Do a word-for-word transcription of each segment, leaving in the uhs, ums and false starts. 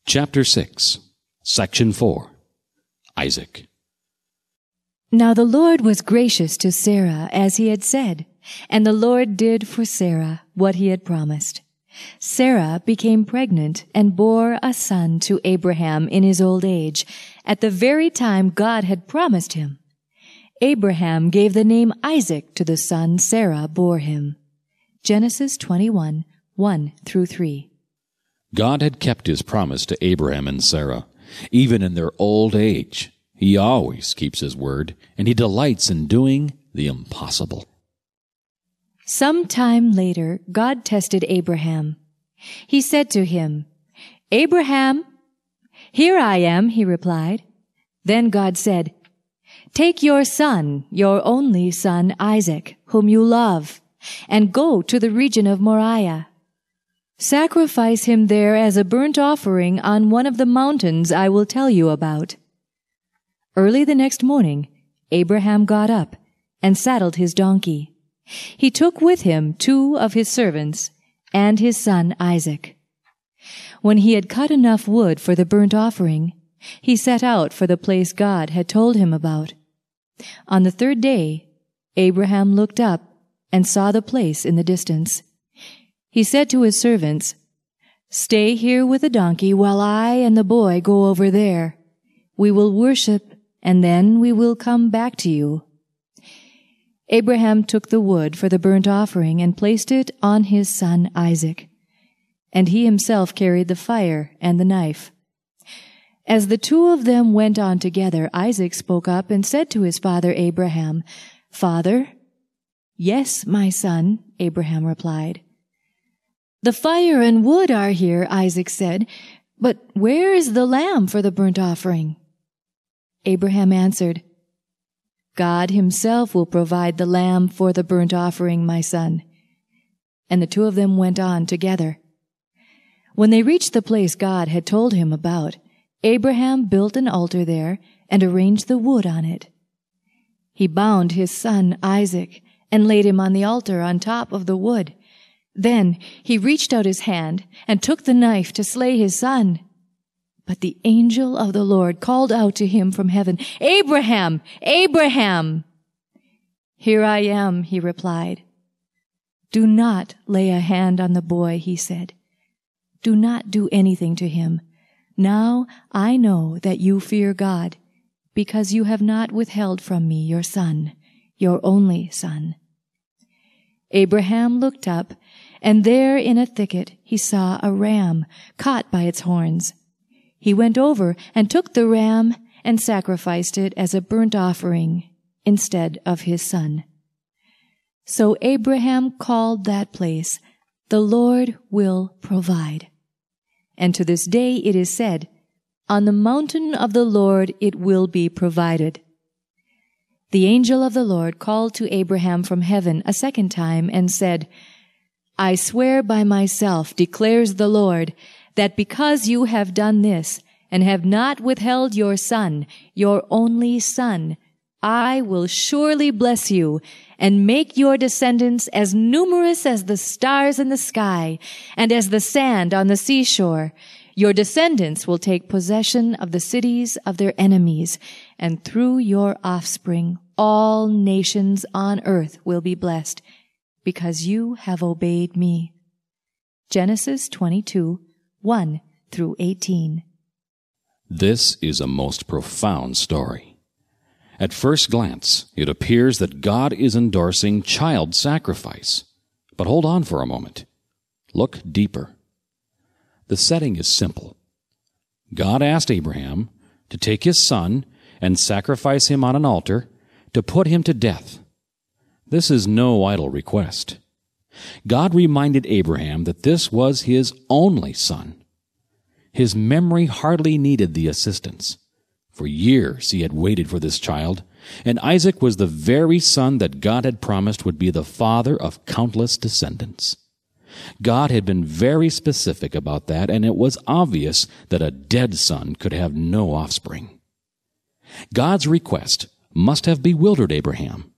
Chapter six, Section four, Isaac. Now the Lord was gracious to Sarah as he had said, and the Lord did for Sarah what he had promised. Sarah became pregnant and bore a son to Abraham in his old age, at the very time God had promised him. Abraham gave the name Isaac to the son Sarah bore him. Genesis twenty-one, one through three. God had kept his promise to Abraham and Sarah. Even in their old age, he always keeps his word, and he delights in doing the impossible. Some time later, God tested Abraham. He said to him, "Abraham." "Here I am," he replied. Then God said, "Take your son, your only son Isaac, whom you love, and go to the region of Moriah. Sacrifice him there as a burnt offering on one of the mountains I will tell you about." Early the next morning, Abraham got up and saddled his donkey. He took with him two of his servants and his son Isaac. When he had cut enough wood for the burnt offering, he set out for the place God had told him about. On the third day, Abraham looked up and saw the place in the distance. He said to his servants, "Stay here with the donkey while I and the boy go over there. We will worship, and then we will come back to you." Abraham took the wood for the burnt offering and placed it on his son Isaac, and he himself carried the fire and the knife. As the two of them went on together, Isaac spoke up and said to his father Abraham, "Father?" "Yes, my son," Abraham replied. "The fire and wood are here," Isaac said, "but where is the lamb for the burnt offering?" Abraham answered, "God himself will provide the lamb for the burnt offering, my son." And the two of them went on together. When they reached the place God had told him about, Abraham built an altar there and arranged the wood on it. He bound his son Isaac and laid him on the altar on top of the wood. Then he reached out his hand and took the knife to slay his son. But the angel of the Lord called out to him from heaven, "Abraham! Abraham!" "Here I am," he replied. "Do not lay a hand on the boy," he said. "Do not do anything to him. Now I know that you fear God, because you have not withheld from me your son, your only son." Abraham looked up, and there in a thicket he saw a ram caught by its horns. He went over and took the ram and sacrificed it as a burnt offering instead of his son. So Abraham called that place, "The Lord will provide." And to this day it is said, "On the mountain of the Lord it will be provided." The angel of the Lord called to Abraham from heaven a second time and said, "I swear by myself, declares the Lord, that because you have done this and have not withheld your son, your only son, I will surely bless you and make your descendants as numerous as the stars in the sky and as the sand on the seashore. Your descendants will take possession of the cities of their enemies, and through your offspring all nations on earth will be blessed, because you have obeyed me." Genesis twenty-two, one through eighteen. This is a most profound story. At first glance, it appears that God is endorsing child sacrifice. But hold on for a moment. Look deeper. The setting is simple. God asked Abraham to take his son and sacrifice him on an altar to put him to death. This is no idle request. God reminded Abraham that this was his only son. His memory hardly needed the assistance. For years he had waited for this child, and Isaac was the very son that God had promised would be the father of countless descendants. God had been very specific about that, and it was obvious that a dead son could have no offspring. God's request must have bewildered Abraham.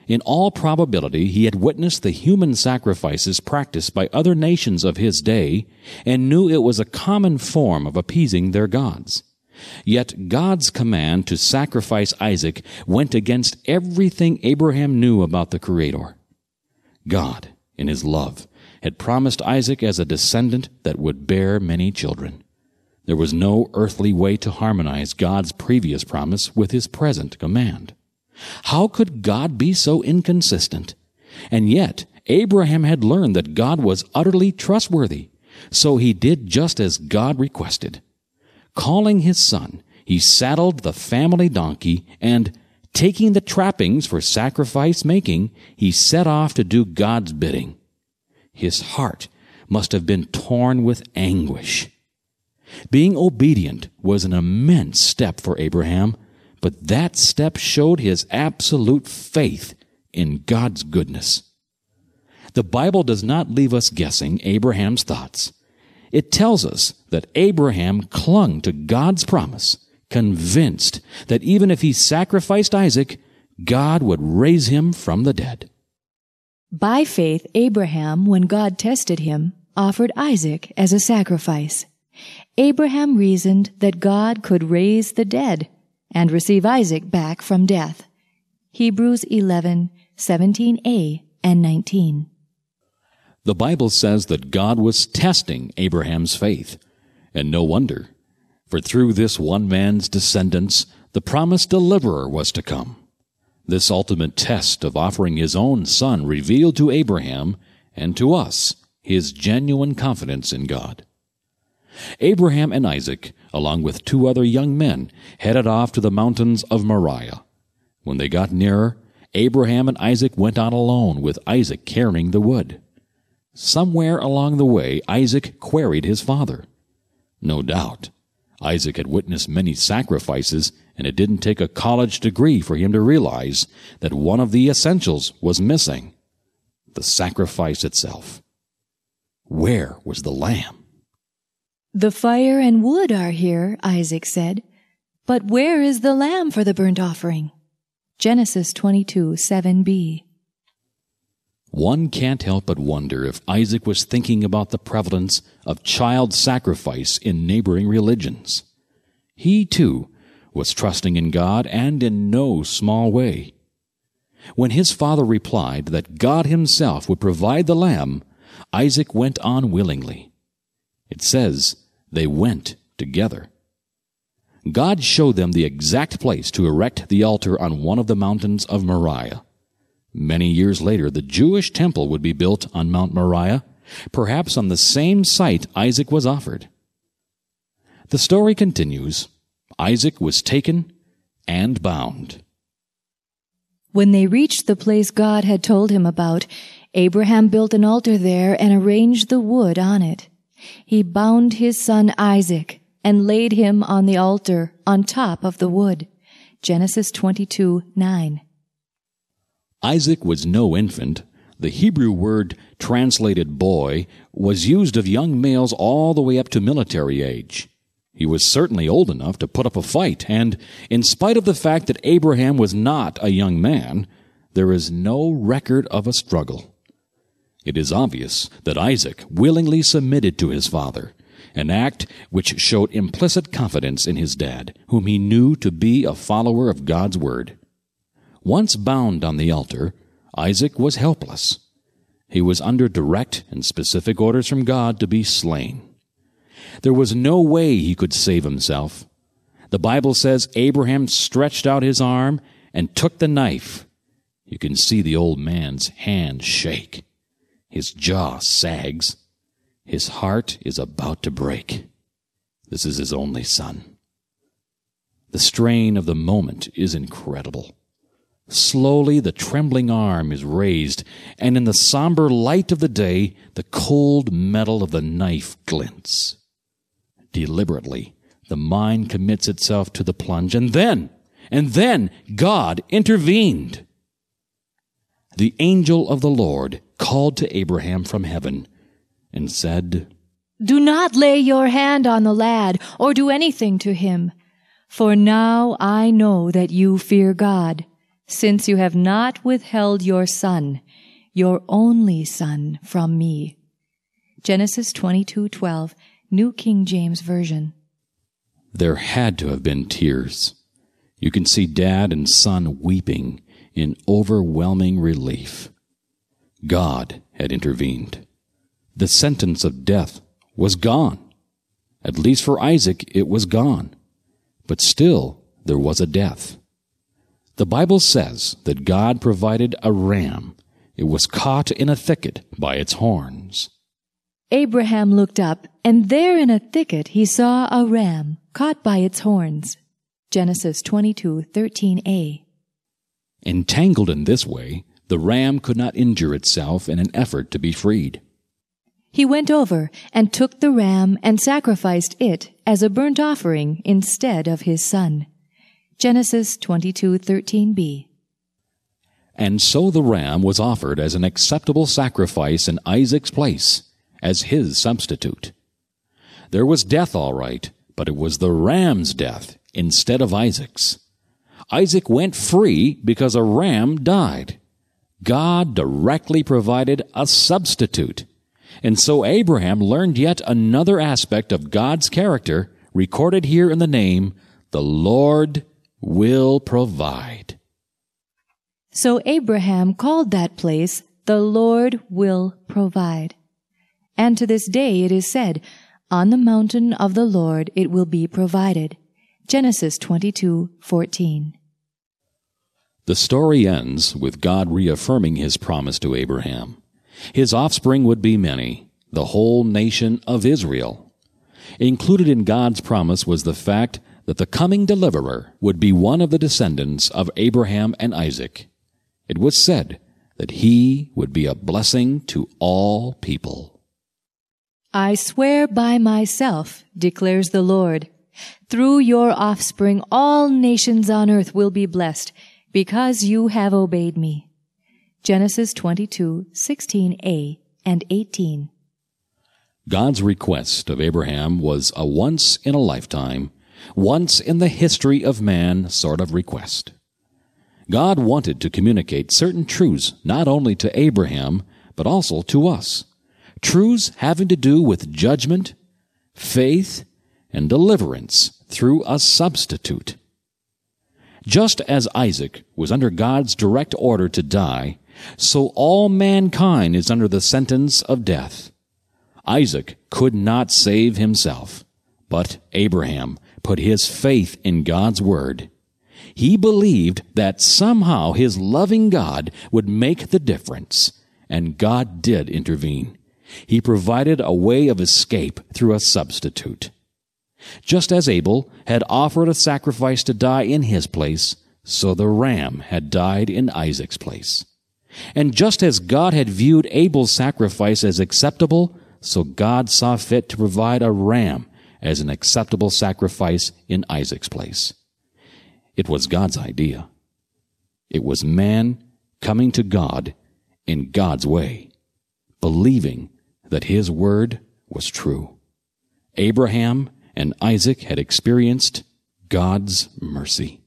In all probability, he had witnessed the human sacrifices practiced by other nations of his day and knew it was a common form of appeasing their gods. Yet God's command to sacrifice Isaac went against everything Abraham knew about the Creator. God, in his love, had promised Isaac as a descendant that would bear many children. There was no earthly way to harmonize God's previous promise with his present command. How could God be so inconsistent? And yet, Abraham had learned that God was utterly trustworthy, so he did just as God requested. Calling his son, he saddled the family donkey and, taking the trappings for sacrifice making, he set off to do God's bidding. His heart must have been torn with anguish. Being obedient was an immense step for Abraham, but that step showed his absolute faith in God's goodness. The Bible does not leave us guessing Abraham's thoughts. It tells us that Abraham clung to God's promise, convinced that even if he sacrificed Isaac, God would raise him from the dead. By faith, Abraham, when God tested him, offered Isaac as a sacrifice. Abraham reasoned that God could raise the dead and receive Isaac back from death. Hebrews eleven, seventeen a and nineteen. The Bible says that God was testing Abraham's faith, and no wonder, for through this one man's descendants, the promised deliverer was to come. This ultimate test of offering his own son revealed to Abraham and to us his genuine confidence in God. Abraham and Isaac, along with two other young men, headed off to the mountains of Moriah. When they got nearer, Abraham and Isaac went on alone, with Isaac carrying the wood. Somewhere along the way, Isaac queried his father. No doubt, Isaac had witnessed many sacrifices, and it didn't take a college degree for him to realize that one of the essentials was missing: the sacrifice itself. Where was the lamb? "The fire and wood are here," Isaac said, "but where is the lamb for the burnt offering?" Genesis twenty-two, seven b. One can't help but wonder if Isaac was thinking about the prevalence of child sacrifice in neighboring religions. He, too, was trusting in God, and in no small way. When his father replied that God himself would provide the lamb, Isaac went on willingly. It says they went together. God showed them the exact place to erect the altar on one of the mountains of Moriah. Many years later, the Jewish temple would be built on Mount Moriah, perhaps on the same site Isaac was offered. The story continues. Isaac was taken and bound. When they reached the place God had told him about, Abraham built an altar there and arranged the wood on it. He bound his son Isaac and laid him on the altar on top of the wood. Genesis twenty-two, nine. Isaac was no infant. The Hebrew word translated boy was used of young males all the way up to military age. He was certainly old enough to put up a fight, and in spite of the fact that Abraham was not a young man, there is no record of a struggle. It is obvious that Isaac willingly submitted to his father, an act which showed implicit confidence in his dad, whom he knew to be a follower of God's word. Once bound on the altar, Isaac was helpless. He was under direct and specific orders from God to be slain. There was no way he could save himself. The Bible says Abraham stretched out his arm and took the knife. You can see the old man's hand shake. His jaw sags. His heart is about to break. This is his only son. The strain of the moment is incredible. Slowly the trembling arm is raised, and in the somber light of the day, the cold metal of the knife glints. Deliberately, the mind commits itself to the plunge, and then, and then God intervened. The angel of the Lord called to Abraham from heaven and said, "Do not lay your hand on the lad or do anything to him, for now I know that you fear God, since you have not withheld your son, your only son, from me. Genesis twenty-two twelve, New King James Version. There had to have been tears. You can see dad and son weeping in overwhelming relief. God had intervened. The sentence of death was gone. At least for Isaac, it was gone. But still, there was a death. The Bible says that God provided a ram. It was caught in a thicket by its horns. Abraham looked up, and there in a thicket he saw a ram caught by its horns. Genesis twenty-two thirteen a. Entangled in this way, the ram could not injure itself in an effort to be freed. He went over and took the ram and sacrificed it as a burnt offering instead of his son. Genesis twenty-two thirteen b. And so the ram was offered as an acceptable sacrifice in Isaac's place, as his substitute. There was death, all right, but it was the ram's death instead of Isaac's. Isaac went free because a ram died. God directly provided a substitute. And so Abraham learned yet another aspect of God's character recorded here in the name, the Lord will provide. So Abraham called that place, the Lord will provide. And to this day it is said, on the mountain of the Lord it will be provided. Genesis twenty-two fourteen. The story ends with God reaffirming his promise to Abraham. His offspring would be many, the whole nation of Israel. Included in God's promise was the fact that the coming deliverer would be one of the descendants of Abraham and Isaac. It was said that he would be a blessing to all people. I swear by myself, declares the Lord, through your offspring all nations on earth will be blessed, because you have obeyed me. Genesis twenty-two sixteen a and eighteen. God's request of Abraham was a once-in-a-lifetime, once-in-the-history-of-man sort of request. God wanted to communicate certain truths not only to Abraham, but also to us. Truths having to do with judgment, faith, and deliverance through a substitute. Just as Isaac was under God's direct order to die, so all mankind is under the sentence of death. Isaac could not save himself, but Abraham put his faith in God's word. He believed that somehow his loving God would make the difference, and God did intervene. He provided a way of escape through a substitute. Just as Abel had offered a sacrifice to die in his place, so the ram had died in Isaac's place. And just as God had viewed Abel's sacrifice as acceptable, so God saw fit to provide a ram as an acceptable sacrifice in Isaac's place. It was God's idea. It was man coming to God in God's way, believing that his word was true. Abraham and Isaac had experienced God's mercy.